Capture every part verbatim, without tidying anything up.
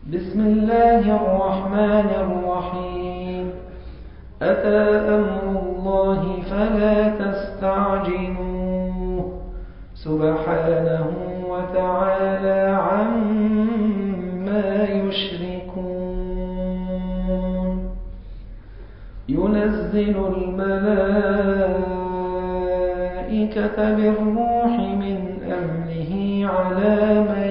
بسم الله الرحمن الرحيم أتى أمر الله فلا تستعجلوه سبحانه وتعالى عما يشركون ينزل الملائكة بالروح من أمره على من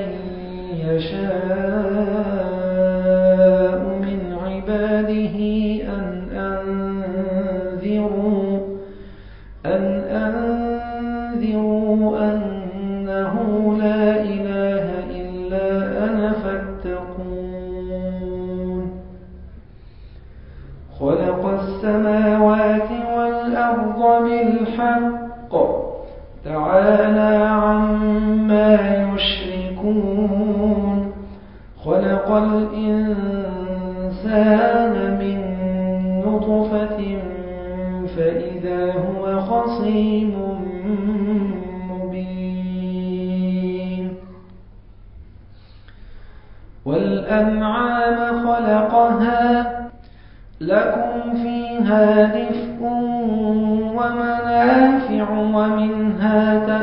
يشاء من عباده أن أنذروا أن أنذروا أنه لا إله إلا أنا فاتقون خلق السماوات والأرض بالحق تعالى عما يشركون خلق الإنسان من نطفة فإذا هو خصيم مبين والأنعام خلقها لكم فيها دفء ومنافع ومنها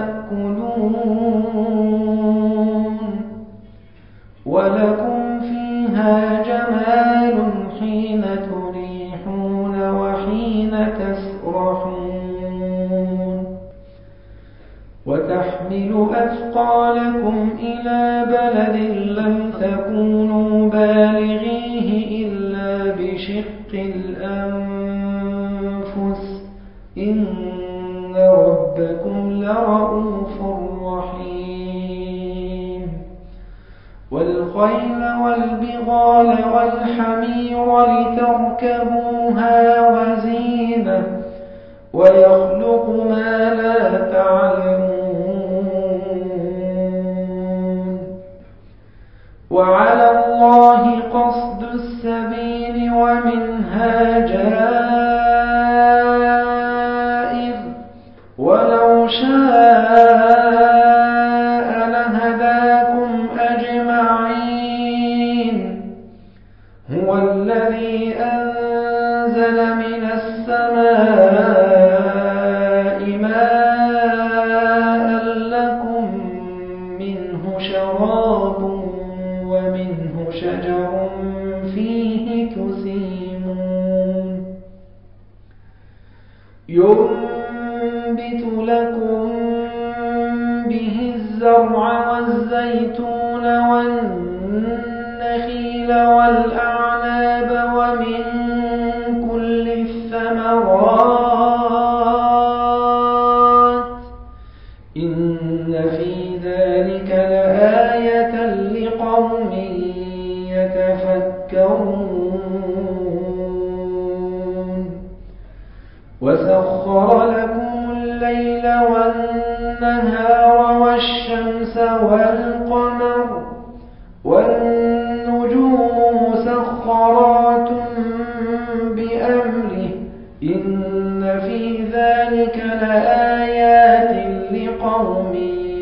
تأكلون ولكم فيها جمال حين تريحون وحين تسرحون وتحمل أثقالكم إلى بلد لم تكونوا بالغيه إلا بشق الأنفس إن ربكم لرؤوف رحيم والخيل والبغال والحمير لتركبوها وزينة ويخلق ما لا تعلمون وعلى الله قصد السبيل ومنها جائر ولو شاء لهداكم أجمعين هو الذي أنزل من السماء ماء لكم منه شراب ومنه شجر فيه تسيمون ينبت لكم به الزرع والزيتون والنخيل والأعناب ومن كل الثمرات إن في ذلك لآية لقوم يتفكرون وسخر لكم الليل والنهار والشمس والقمر والنجوم مسخرات بأمره إن في ذلك لآيات لقوم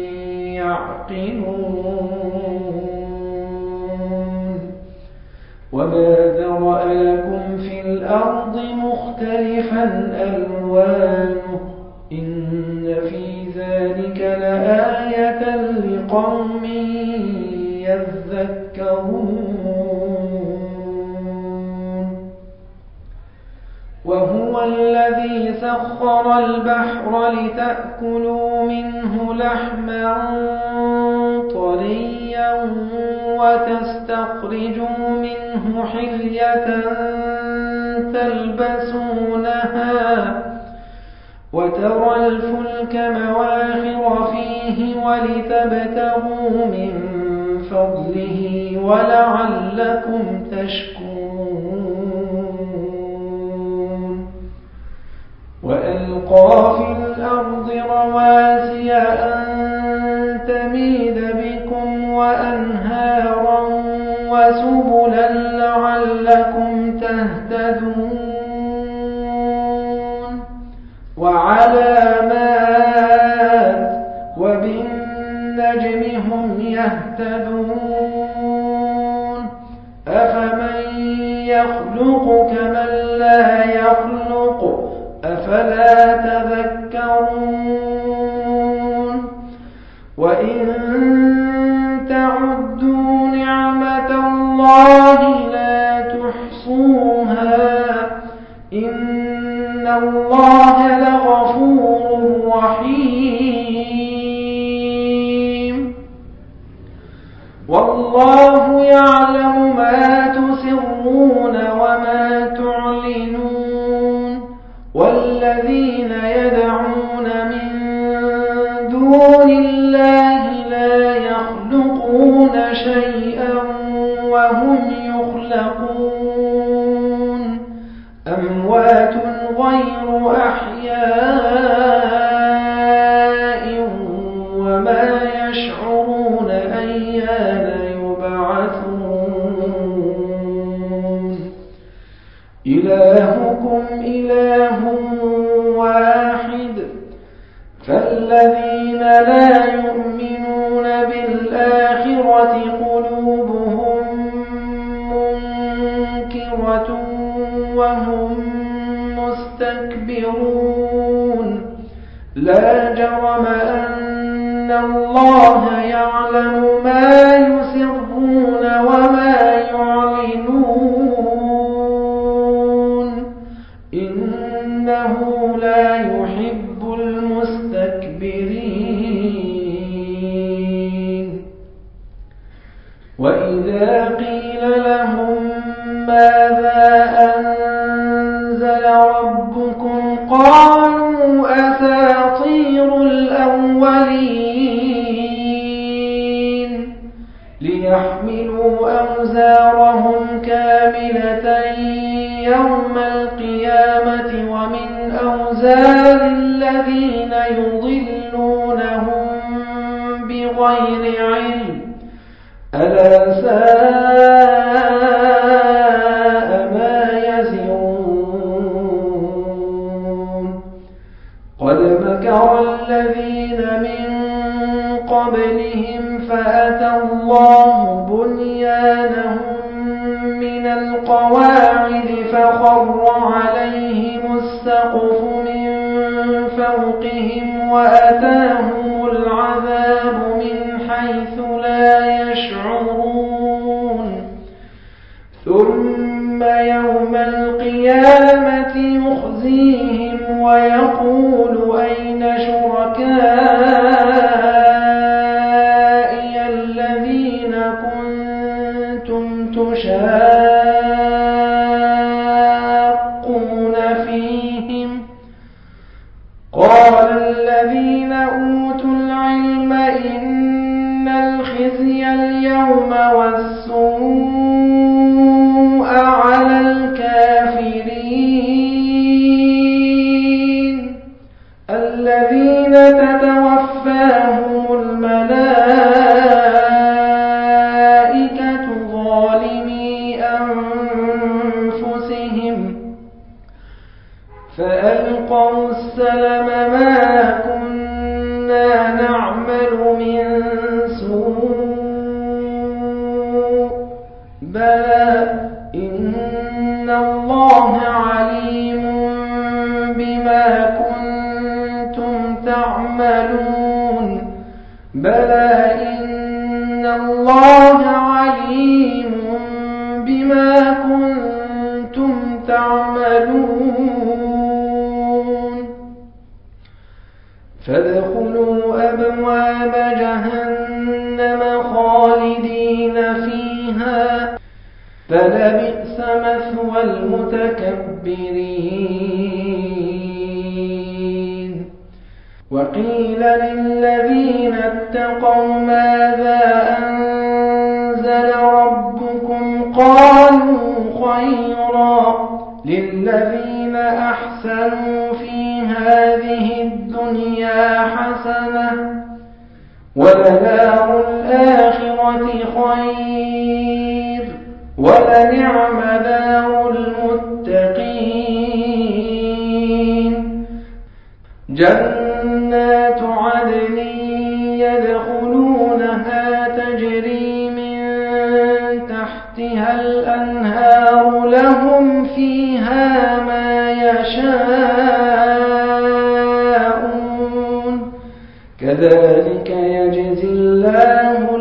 يعقلون وما ذرأ لكم في الأرض مختلفا ألوانه إن في ذلك لآية لقوم يذكرون وهو الذي سخر البحر لتأكلوا منه لحما طريا وتستخرجوا منه حلية تلبسونها وترى الفلك مواخر فيه ولتبتغوا من فضله ولعلكم تشكرون وألقى في الأرض رواسي أن تميد بكم وأنهارا وسبلا لعلكم تهتدون وعلامات وبالنجم هم يهتدون يخلق كمن لا يخلق أفلا تذكرون وإن تعدوا نعمة الله لا تحصوها إن الله لغفور رحيم والله يعلم ما تسرون وما تعلنون والذين يدعون من دون الله لا يخلقون شيئا وهم يخلقون أموات غير أحياء وما يشعرون أيان يبعثون إلهكم إله واحد فالذين لا يؤمنون بالآخرة قلوبهم منكرة وهم مستكبرون لا جرم أن الله يعلم ما يسرون وما يعلنون إنه لا يحب المستكبرين وإذا قيل لهم ماذا أنزل ربكم قالوا أساطير الأولين ليحملوا أوزارهم كاملة يوم القيامة ومن أوزار الذين يضلونهم بغير علم ألا ساء ما يزرون قد مكر الذين من قبلهم فأتى الله بنيانهم من القواعد فخر عليهم السقف من فوقهم وأتاهم العذاب من حيث لا يشعرون ثم يوم القيامة يخزيهم ويقول أين شركائي الذين كنتم تشاقون فيهم قال الذين أوتوا العلم إن الخزي اليوم والسوء على الكافرين الذين تتوفاهم الملائكة ظالمي أنفسهم فألقوا السلم ما كنا نعمل من سوء بلى إن الله عليم بما كنتم تعملون بلى إن الله عليم بما كنتم تعملون فادخلوا أبواب جهنم خالدين فيها فلبئس مثوى المتكبرين وقيل للذين اتقوا ماذا أنزل ربكم قالوا خيرا للذين أحسنوا في هذه الدنيا حسنة ولدار الآخرة خير ولنعم دار المتقين جنات عدن يدخلونها تجري من تحتها الأنهار لهم فيها ما يشاءون كذلك يجزي الله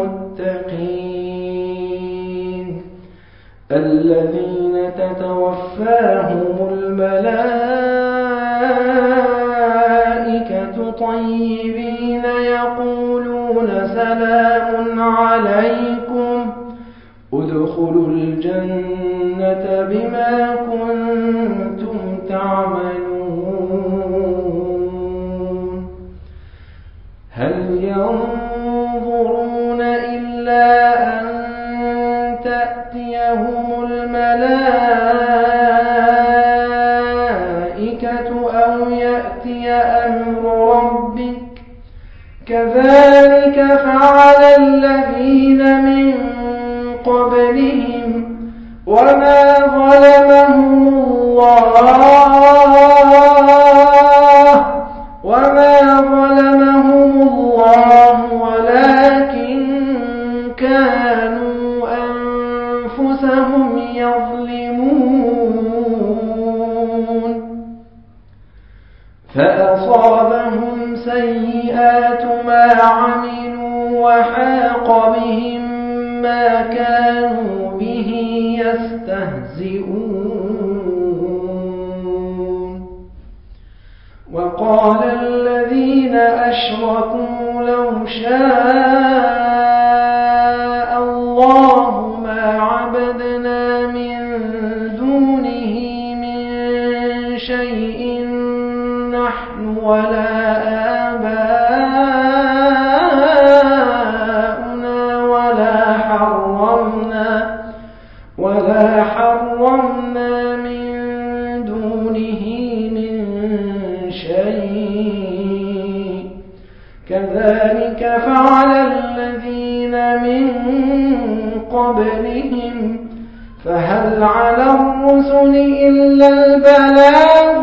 المتقين الذين تتوفاهم الملائكة طيبين يقولون سلام عليكم ادخلوا الجنة بما كنتم تعملون هل ينظرون إلا أن تأتيهم الملائكة أو يأتي أمر ربك كذلك فعل الذين من قبلهم وما ظلمهم الله وما ظلمهم الله ولكن كانوا أنفسهم يظلمون فأصابهم سيئات ما عملوا وحاق بهم ما كانوا به يستهزئون وقال الذين أشركوا لو شاء الله ما عبدنا من دونه من شيء نحن ولا آباؤنا ولا حرمنا ولا حرمنا من دونه من شيء كذلك فعل الذين من قبلهم فهل على الرسل إلا البلاغ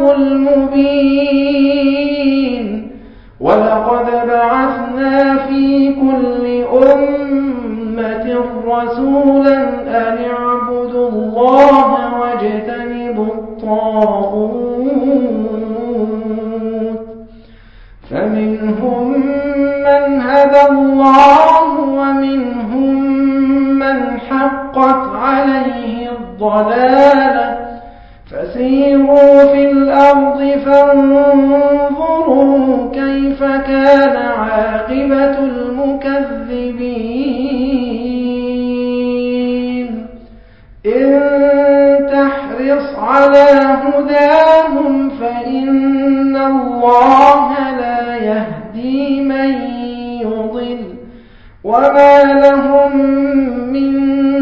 المبين ولقد بعثنا في كل أمة رسولا أن اعبدوا الله واجتنبوا الطاغوت فمنهم من هدى الله ومنهم من حقت عليه الضلالة فسيروا في الأرض فانظروا كيف كان عاقبة المكذبين إن تحرص على هداهم فإن الله لا يهدي من يضل وما لهم من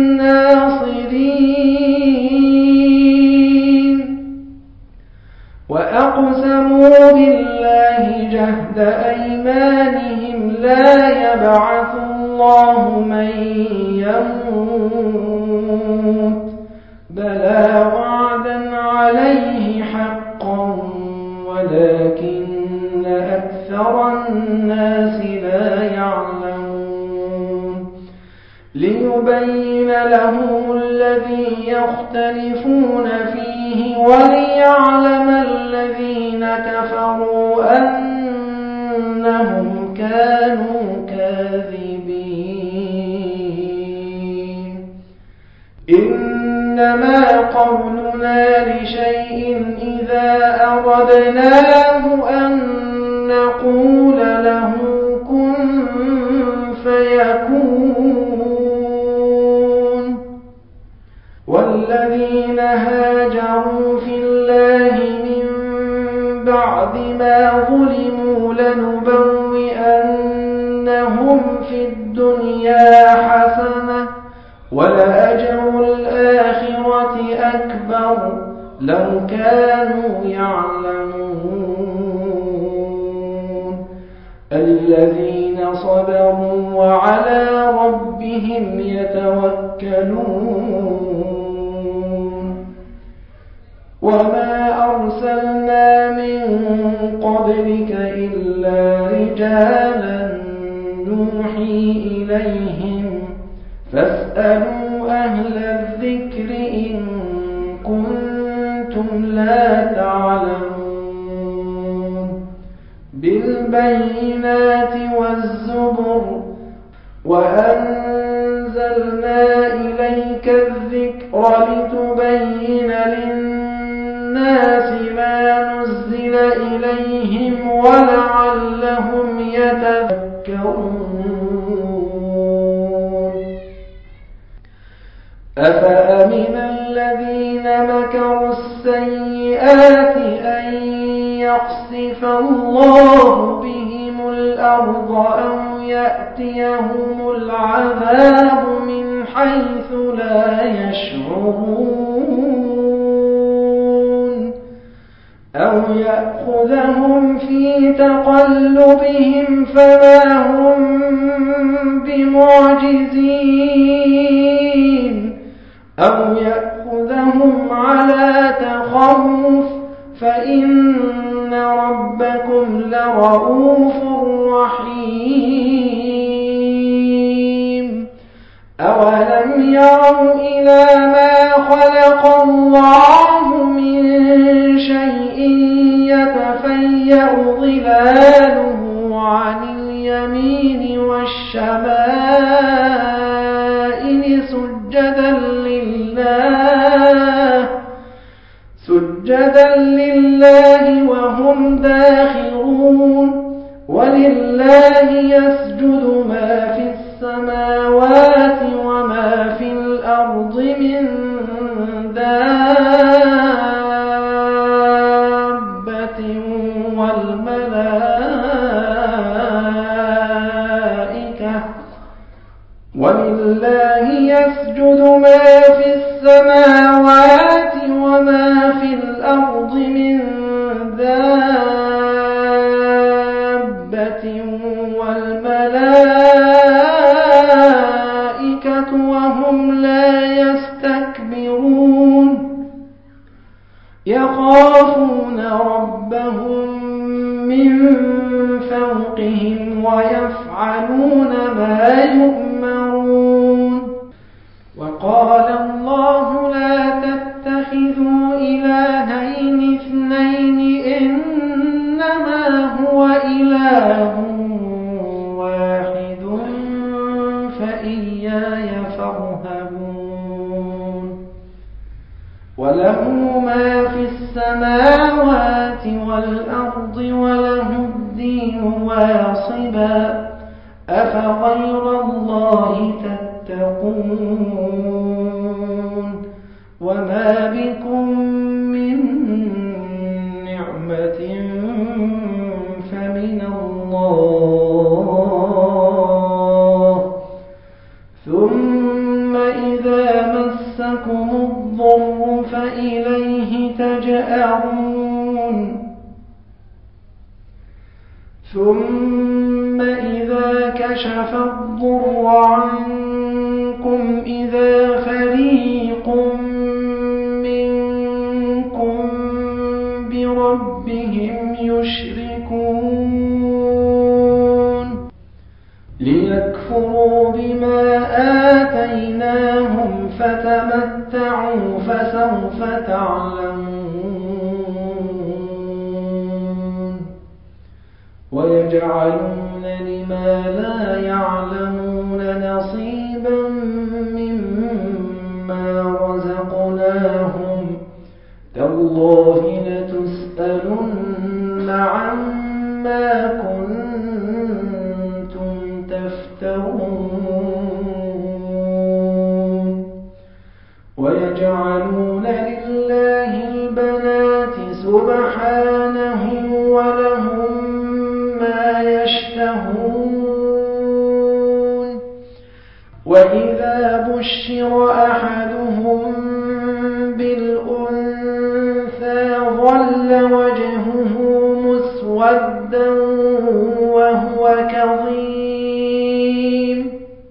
ناصرين وأقسموا بالله جهد أيمانهم لا يبعث الله من يموت بلى وعدا عليه حقا ولكن أكثر الناس لا يعلمون ليبين لهم الذي يختلفون فيه وليعلم الذين كفروا أنهم كانوا كاذبين إنما قولنا لشيء إذا أردناه أن نقول له كن فيكون والذين هاجروا في الله من بعد ما ظلموا لنبوئنهم في الدنيا حسنة ولأجر الآخرة أكبر لو كانوا يعلمون الذين صبروا وعلى ربهم يتوكلون وما أرسلنا من قبلك إلا رجالا نوحي إليهم فاسألوا أهل الذكر إن كنتم لا تعلمون بالبينات والزبر وأنزلنا إليك الذكر لتبين للناس ما نزل إليهم ولعلهم يتذكرون أفأمن الذين مكروا السيئات أن يخسف الله بهم الأرض أو يأتيهم العذاب من حيث لا يشعرون أو يأخذهم في تقلبهم فما هم بمعجزين أو يأخذهم على تخوف فإن ربكم لرؤوف رحيم أولم يروا إلى ما خلق الله من شيء يتفيأ ظلاله عن اليمين والشمائل سجدا لله سجدا لله وهم داخرون ولله يسجد ما في السماوات وما في الأرض من دابة والملائكة ولله يسجد ما في السماوات وما في الأرض من دابة والملائكة وهم لا يستكبرون يخافون ربهم من فوقهم ويفعلون ما يؤمرون وقال الله لا تتخذوا إلهين اثنين إنما هو إله واحد فإياي فارهبون وله ما في السماوات والأرض وله الدين واصبا أفغير الله تتقون وما بكم من نعمة فمن الله ثم إذا مسكم الضر فإليه تجأرون ثم إذا كشف الضر عنكم إذا فريق منكم بربهم يشركون ليكفروا بما آتيناهم فتمتعوا فسوف تعلمون ويجعلون لما لا يعلمون نصيبا مما رزقناهم تالله لتسألن عما كنتم تفترون ويجعلون لله البنات سبحانه ولهم ما يشتهون وإذا بشر أحدهم بالأنثى ظل وجهه مسودا وهو كظيم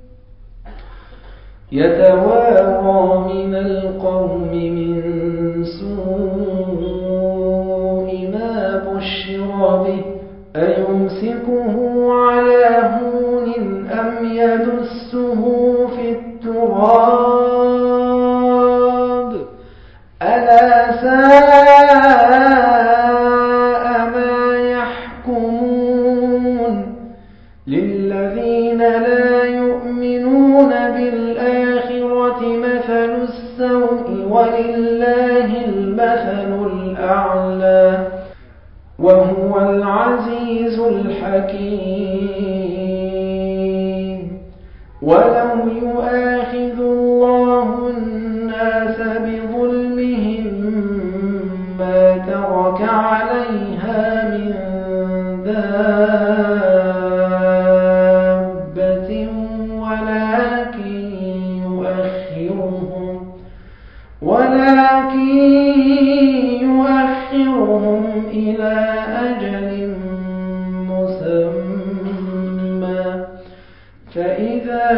يتوارى من القوم من سوء ما بشر به أيمسكه على هون أم يدسه في التراب السوء ولله المثل الأعلى وهو العزيز الحكيم. ولو يؤاخذ الله الناس بظلمهم ما ترك عليها من دابة ولكن يؤخرهم ولكن يؤخرهم إلى أجل مسمى فإذا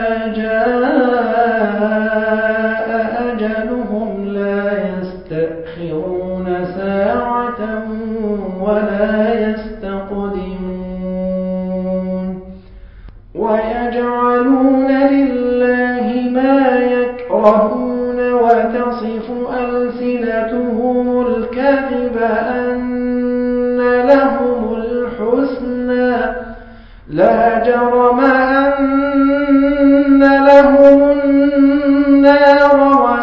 جاء أجلهم لا يستأخرون ساعة ولا يستقدمون. ويجعلون لله ما يكرهون وتصف ألسنتهم الكذب أن لهم الحسنى لا جرم أن لهم النار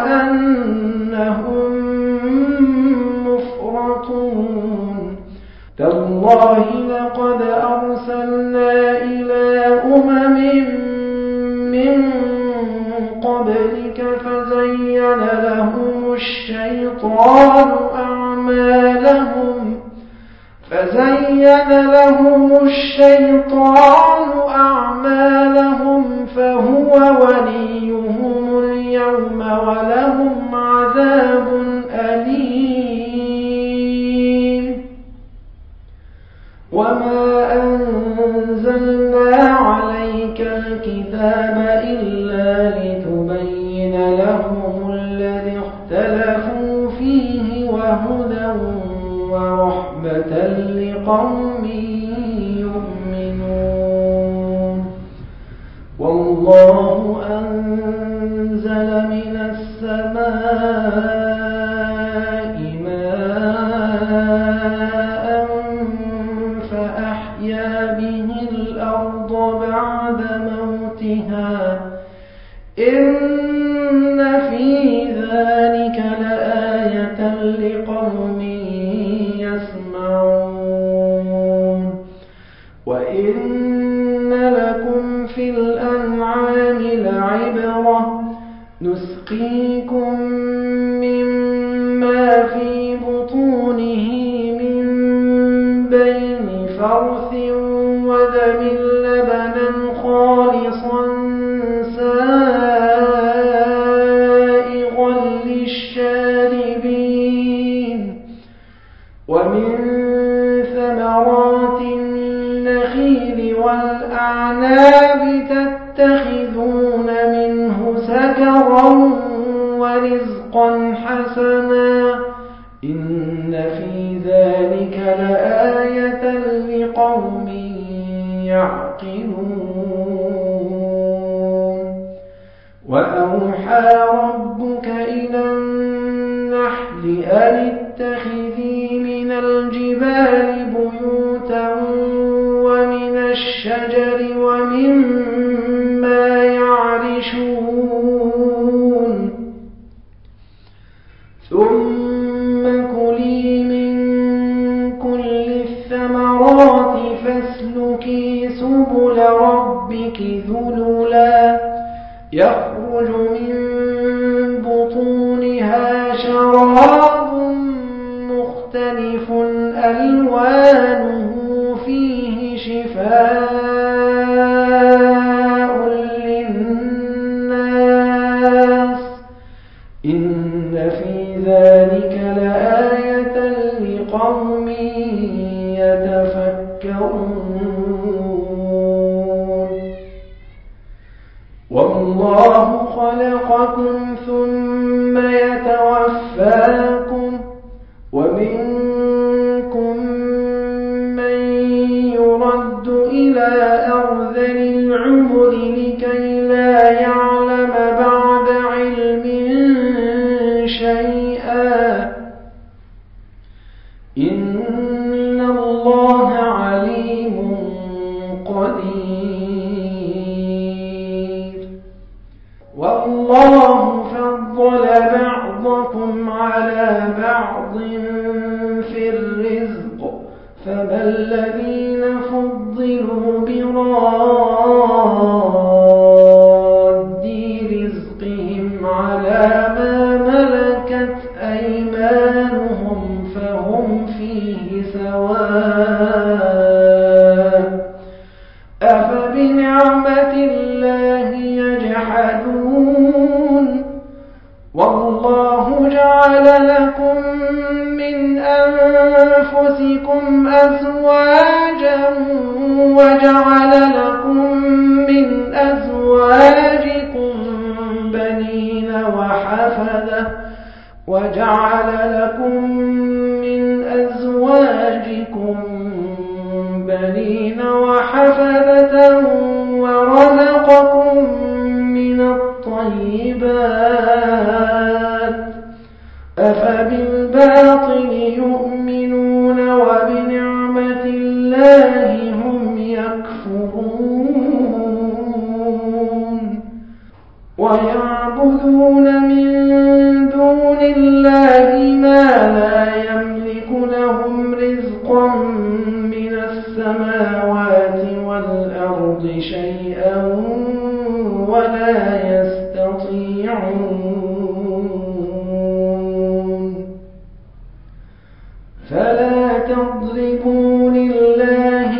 وأنهم مفرطون. تالله لقد أرسلنا إلى أمم من قبلك فزين لهم الشيطان أعمالهم فزين لهم الشيطان أعمالهم فهو وليهم اليوم ولهم عذاب أليم. وما أنزلنا عليك الكتاب إلا لتبين لهم الذي اختلفوا فيه وهدى ورحمة لقوم يؤمنون. والله أنزل من السماء ماء فأحيا به الأرض بعد موتها إن في ذلك لآية لقوم يسمعون. وإن لكم في الأنعام لعبرة نسقيكم مما في بطونه من بين فرث ودم لبنا خالصا سائغا للشاربين ومن ثمرات النخيل والأعناب تتخذون منه سكرا ورزقا حسنا إن في ذلك لآية لقوم يعقلون. وأوحى ربك إلى النحل أن اتخذي من الجبال بيوتا ومن الشجر ومما يعرشون ثم كلي من كل الثمرات فاسلكي سبل ربك ذللا يخرج من بطونها شراب مختلف ألوانه فيه شفاء للناس إن في ذلك لآية لقوم يتفكرون. والله خلقكم ثم يتوفاكم ومنكم من يرد إلى أرذل العمر لكي لا يعلم بعد علم شيئا إن الله عليم قدير. والله فضل والله جعل لكم من أنفسكم أزواجا وجعل لكم من أزواجكم بنين وحفدة وجعل لكم من أزواجكم بنين وحفدة ورزقكم من الطيبات أفبالباطل يؤمنون وبنعمة الله هم يكفرون ويعبدون من دون الله ما لا يملك لهم رزقا من السماوات والأرض شيئا ولا يستطيعون فلا تضربوا لله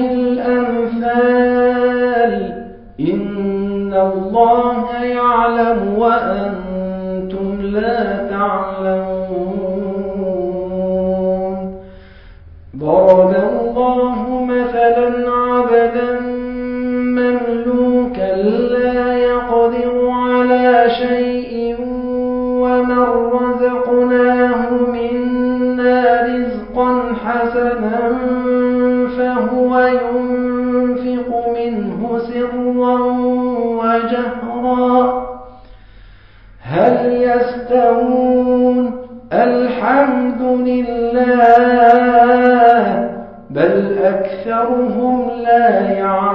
الأمثال إن الله يعلم وأنتم لا تعلمون ضرب الله مثلا عبدا مملوكا لا يقدر على شيء ومن رزقناه منا رزقا حسنا فهو ينفق منه سرا وجهرا هل يستوون الحمد لله بل أكثرهم لا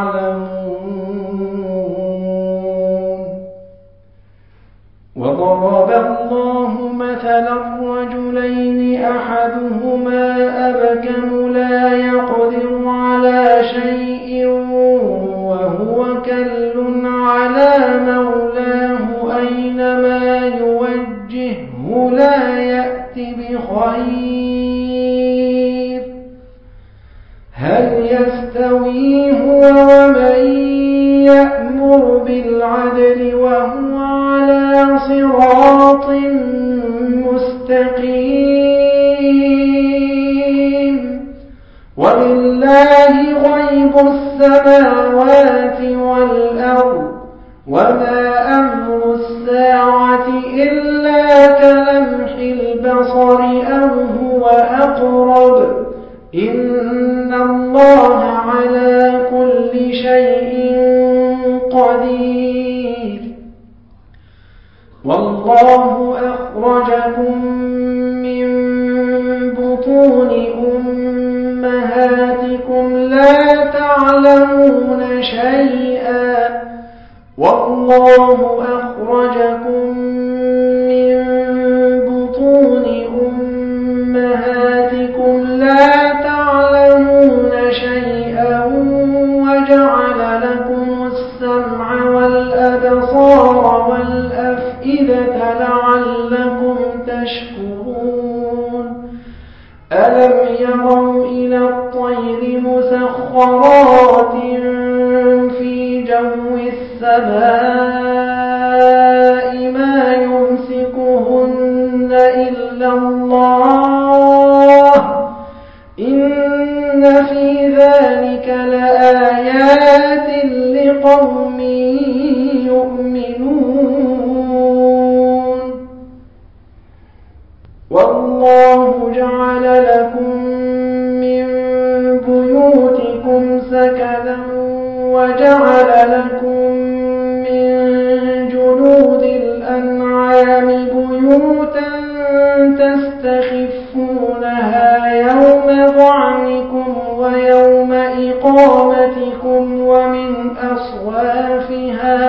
يعلمون وضرب الله مثلا رجلين أحدهما أبكم لا يقدر على شيء وهو كل على مولاه أينما يوجهه لا يأتي بخير هل يستوي هو ومن يأمر بالعدل وهو على صراط مستقيم ولله غيب السماوات والأرض وما أمر الساعة إلا كلمح البصر أو هو أقرب إن الله على كل شيء قدير والله أخرجكم من بطون أمهاتكم لا تعلمون شيئا والله أخرجكم من بطون أمهاتكم لا تعلمون شيئا وجعل لكم السمع والأبصار والأفئدة لعلكم تشكرون ألم يروا إلى الطير مسخرات في جو السماء ما يمسكهن إلا الله إن في ذلك لآيات لقوم يؤمنون والله جعل لكم من بيوتكم سكنا وجعل لكم من جلود الأنعام بيوتا تستخفونها يوم ظعنكم ويوم إقامتكم ومن أصوافها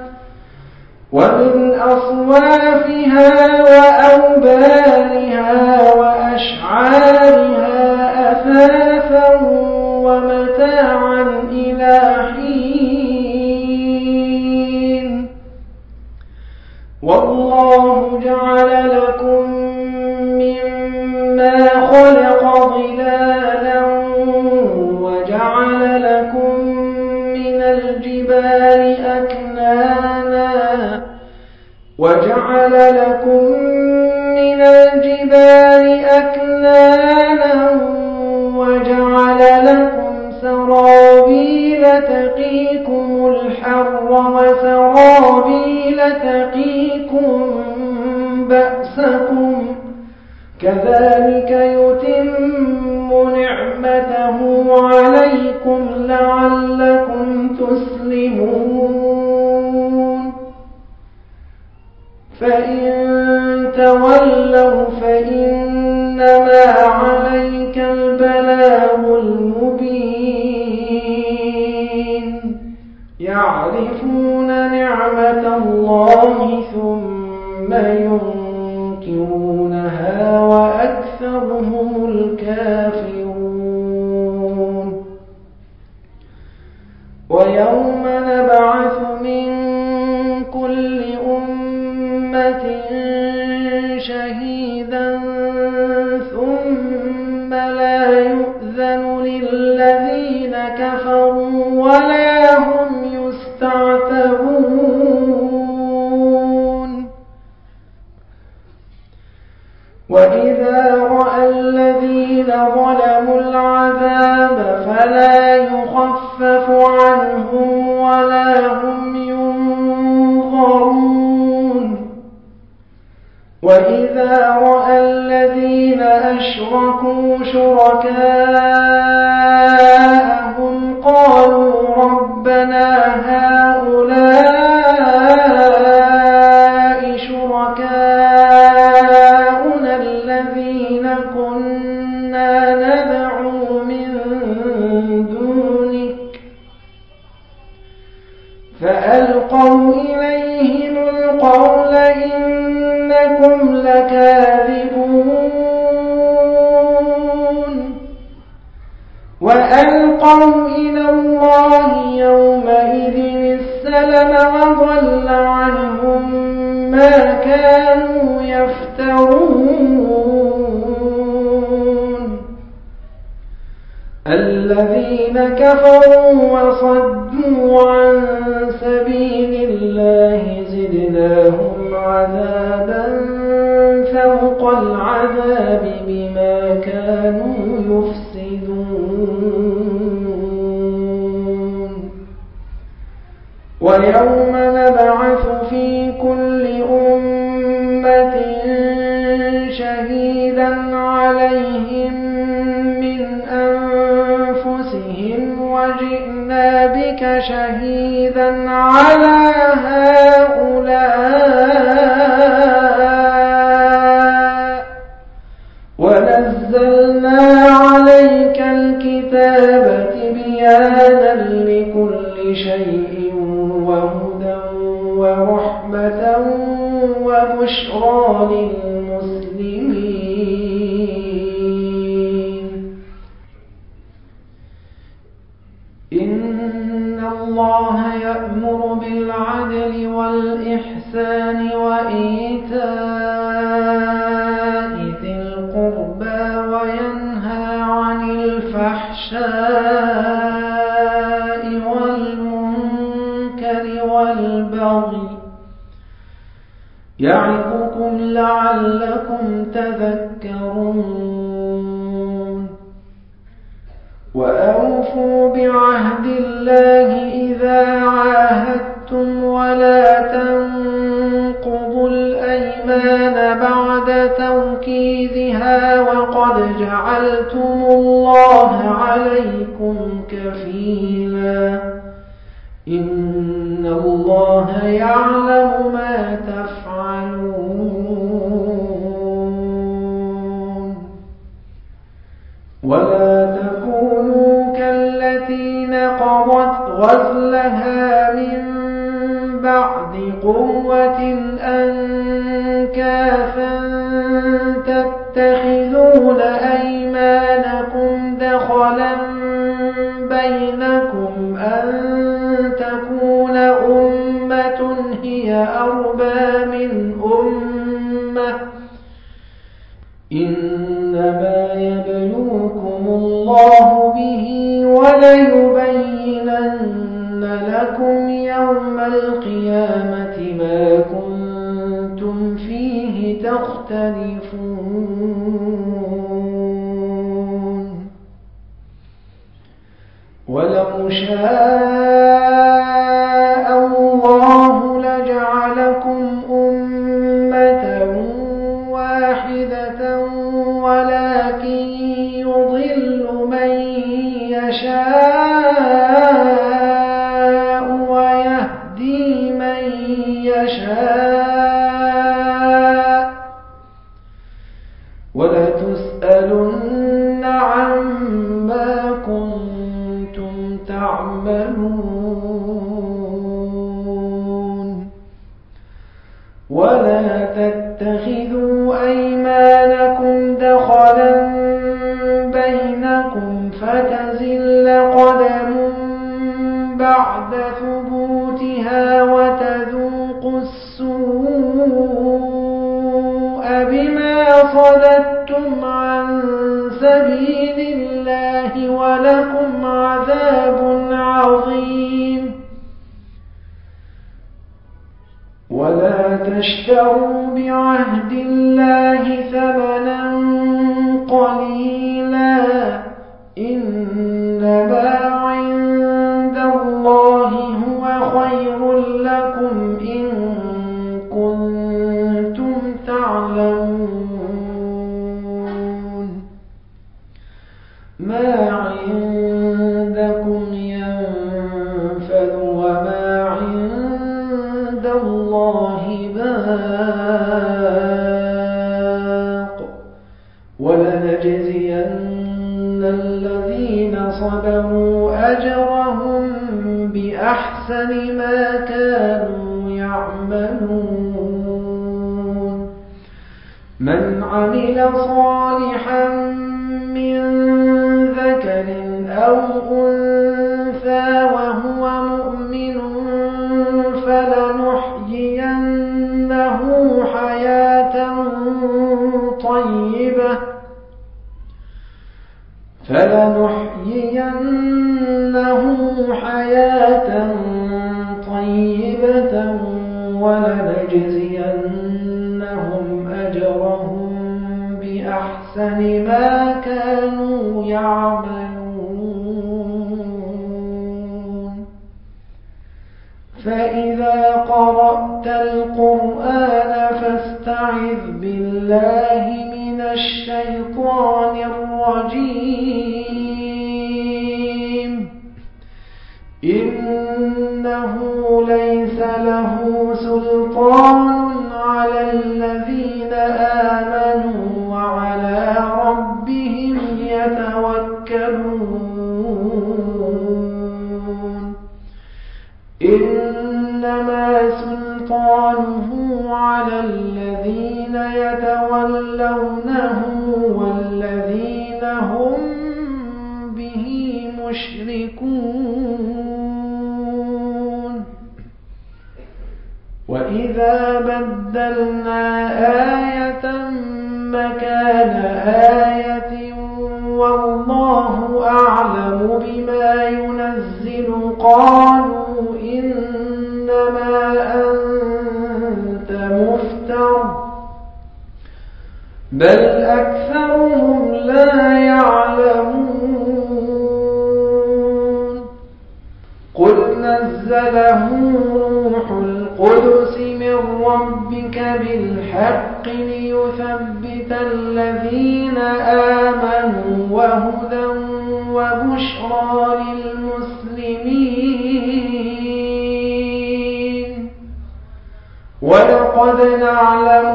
ومن أصوافها وأوبارها وأشعارها أثاثا ومتاعا إلى حين والله جعل لكم مما خلق ظلالا وجعل لكم من الجبال أكنانا وجعل لكم الجبال أكنانا وجعل لكم سرابيل تقيكم الحر وسرابيل تقيكم بأسكم كذلك يتم نعمته عليكم لعلكم تسلمون فإن تولوا فإنما عليك البلاغ المبين يعرفون نعمة الله ثم ينكرونها وأكثرهم الكافرون ويوم نبعث من كل أمة شهيدا ثم لا يؤذن للذين كفروا ولا هم يستعتبون وإذا رأى الذين ظلموا العذاب فلا يخفف عنهم ولا هم ينظرون وإذا رأى الذين أشركوا شركاءهم قالوا ربنا هؤلاء شركاؤنا الذين كنا ندعو من دونك فألقوا إليهم القول إنكم لكاذبون وألقوا إلى الله يومئذ السلم وضل عنهم ما كانوا يفترون الذين كفروا وصدوا عن سبيل الله زدناهم عذابا فوق العذاب بما كانوا يفسدون ويوم نبعث في كل أمة شهيدا عليهم من أنفسهم وجئنا بك شهيدا على هؤلاء ونزلنا عليك الكتاب تبيانا لكل شيء وهدى ورحمة وبشرى للمسلمين إن الله يأمر بالعدل والإحسان وإيتاء ذي القربى وينهى عن الفحشاء والمنكر والبغي يعظكم لعلكم تذكرون وأوفوا بعهد الله إذا عاهدتم ولا تنقضوا الأيمان بعد توكيدها وقد جعلتم الله عليكم كفيلا إن الله يعلم ما تفعلون ولا تكونوا كالتي نقضت غزلها من بعد قوة أنكاثا تتخذون أيمانكم دخلا بينكم أن تكون أمة هي أربى من أمة إنما يبلوكم الله به وليبينن لكم يوم القيامة ما كنتم فيه تختلفون ولو شاء الله لجعلكم أمة واحدة ولكن يضل من يشاء ويهدي من يشاء ولتسألن عما كنتم تعملون ولا تتخذوا أيمانكم دخلا بينكم فتزل قدم بعد ثبوتها وتذوقوا السوء بما صددتم عن سبيل الله ولكم عذاب عظيم ولا تشتروا بعهد الله ثمنا قليلا إنما عند الله هو خير لكم إن كنتم تعلمون ما عندكم ينفذ وما عند الله باق ولنجزين الذين صبروا أجرهم بأحسن ما كانوا يعملون من عمل صالحا من ذكر أو أنثى وهو مؤمن فلنحيينه حياة طيبة فلنحيينه حياة طيبة ولنجزينهم أجرهم بأحسن ما كانوا يعملون فإذا قرأت القرآن فاستعذ بالله من الشيطان الرجيم إنه ليس له سلطان على الذين آمنوا وعلى ربهم يتوكلون إنما سلطانه على الذين يتولونه والذين هم به مشركون وإذا بدلنا آية مكان آية والله أعلم بما ينزل قالوا إنما أنت مفتر بل أكثرهم لا يعلمون قل نزله روح القدس من ربك بالحق ليثبت الذين آمنوا وهدى وبشرى للمسلمين ولقد نعلم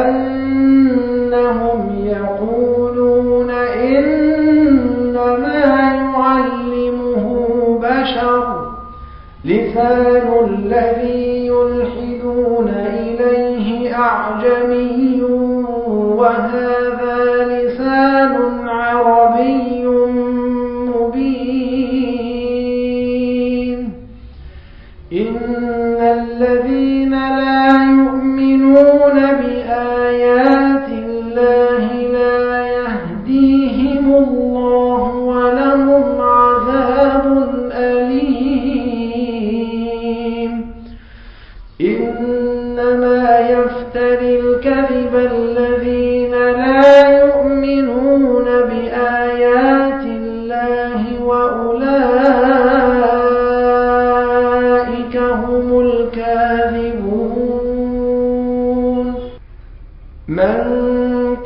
أنهم يقولون إنما يعلمه بشر لسان الذي يلحدون إليه أعجمي وهذا لسان عربي مبين إن الذين لا يؤمنون بآيات الله لا يهديهم الله ولهم عذاب أليم إنما يفتري الكذب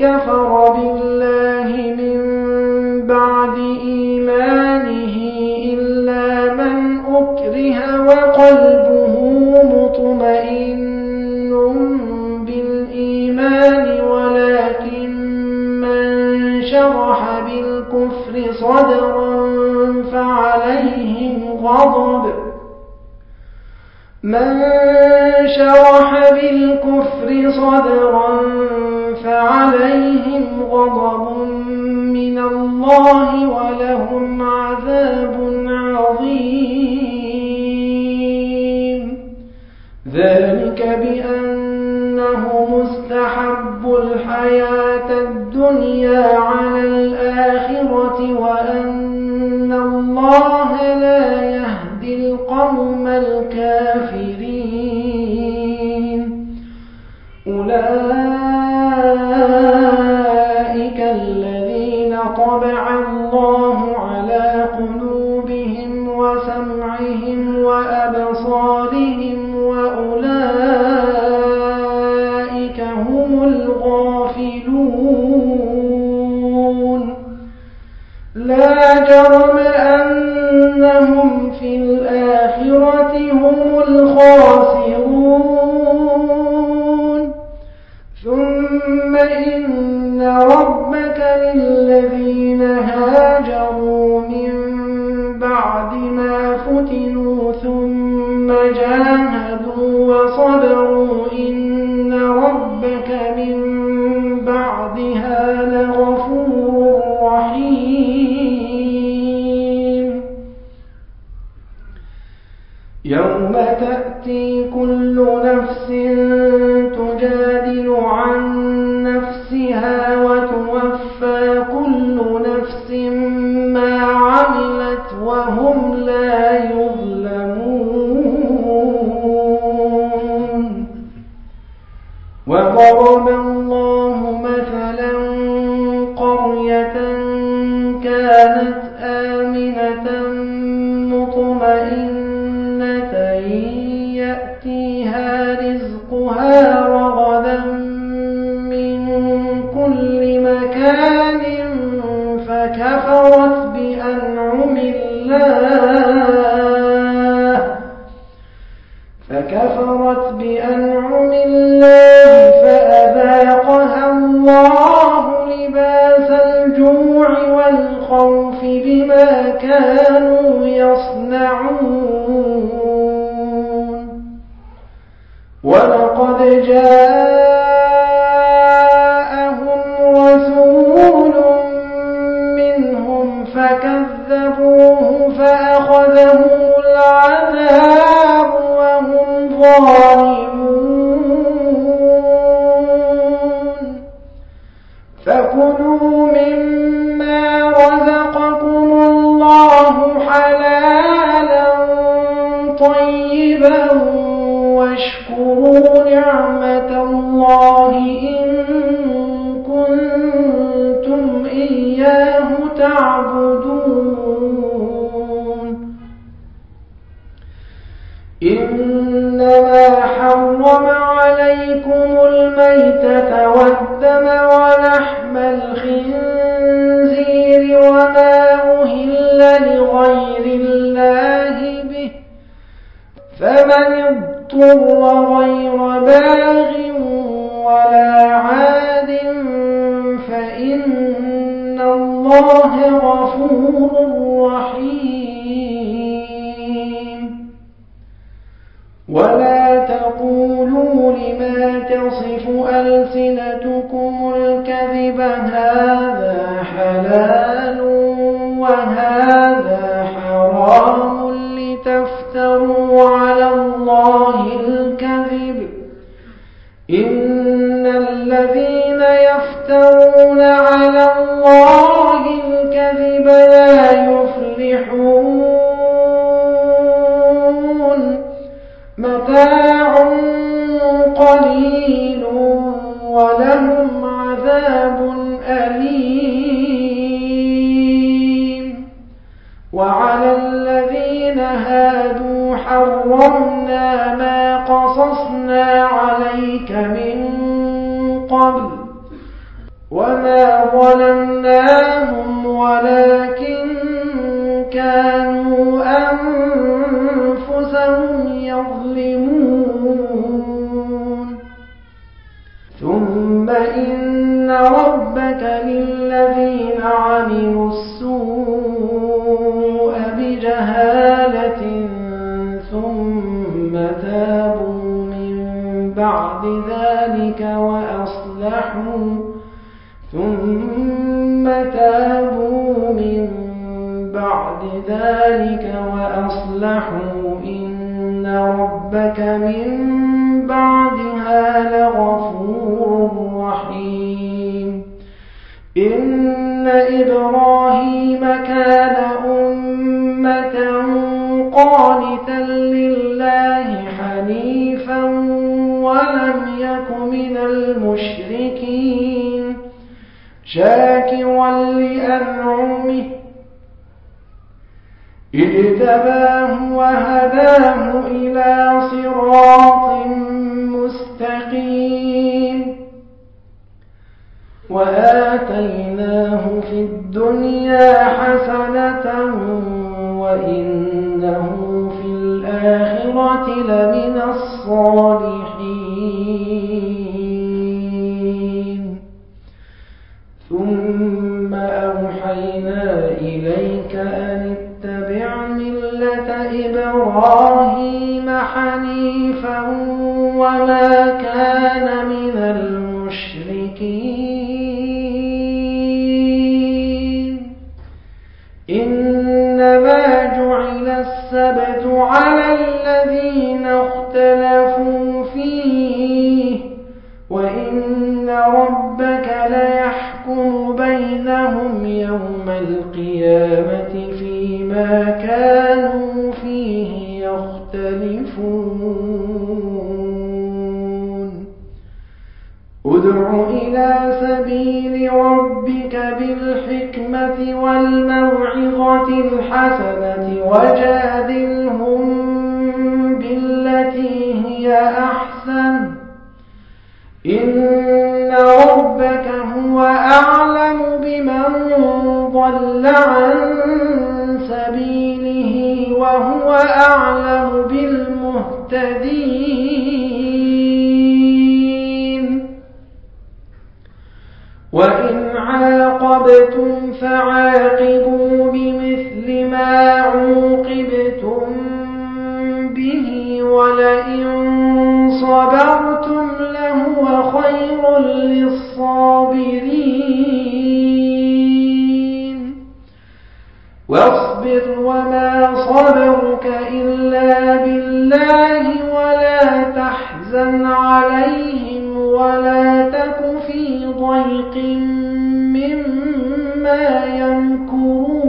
كفر بالله من بعد إيمانه إلا من أكره وقلبه مطمئن بالإيمان ولكن من شرح بالكفر صدرا فعليهم غضب من شرح بالكفر صدرا فعليهم غضب من الله ولهم عذاب عظيم ذلك بأنه مستحب الحياة الدنيا على الآخرة وأن الله لا يهدي القوم الكافرين أولئك الذين طبع الله على قلوبهم وسمعهم وأبصارهم وأولئك هم الغافلون لا جرم أنهم في الآخرة هم الخاسرون ثم إن ربك للذين هاجروا من بعد ما فتنوا ثم جاهدوا وصبروا إن ربك من بعدها لغفور رحيم يوم تأتي كل نفس تجادل عن نفسها وتوفى كل نفس ما عملت وهم لا يظلمون وضرب الله مثلا قرية كانت آمنة مطمئنة يأتيها رزقها رغدا من كل مكان فكفرت بأنعم الله فكفرت بأنعم الله فأذاقها الله لباس الجوع والخوف بما كانوا يصنعون ولقد جاءهم رسول منهم فكذبوه فأخذهم العذاب وهم ظالمون فكلوا مما رزقكم الله حلالا طيبا واشكروا نعمة الله إن كنتم إياه تعبدون إنما حرم عليكم الميتة والدم ولحم الخنزير وما أهل لغير الله به فمن اضطر غير باغ ولا عاد فإن الله غفور رحيم ولا تقولوا لما تصف ألسنتكم الكذب هذا حلال وهذا حرام لتفتروا على الله الكذب إن الذين يفترون على الله الكذب لا يفلحون متاع قليل ولهم عذاب أليم وعلى الذين هادوا حرمنا ما قصصنا عليك من قبل وما ظلمناهم ولكن كانوا أنفسهم يظلمون ثم إن ربك للذين عملوا السوء بجهالة ثم تابوا من بعد ذلك وأصلحوا ثم تابوا من بعد ذلك وأصلحوا إن ربك من بعدها لغفور رحيم إن إبراهيم كان أمة قانتا لله حنيفا ولم يك من المشركين شاكرا لأنعمه اجتباه وهداه إلى صراط مستقيم وآتيناه في الدنيا حسنة وإنه في الآخرة لمن الصالحين ثم أوحينا إليك أن اتبع ملة إبراهيم حنيفا وما كان من المشركين إنما جعل السبت على الذين اختلفوا فيه وإن ربك ليحكم بينهم يوم القيامة فيما كانوا فيه يختلفون ادع إلى سبيل ربك بالحكمة والموعظة الحسنة وجادلهم بالتي هي أحسن إن ربك هو أعلم بمن ضل عن سبيله وهو أعلم بالمهتدين وإن عاقبتم فعاقبوا بمثل ما عوقبتم به ولئن صبرتم لهو خير للصابرين واصبر وما صبرك إلا بالله ولا تحزن عليهم ولا تك في ضيق مما يمكرون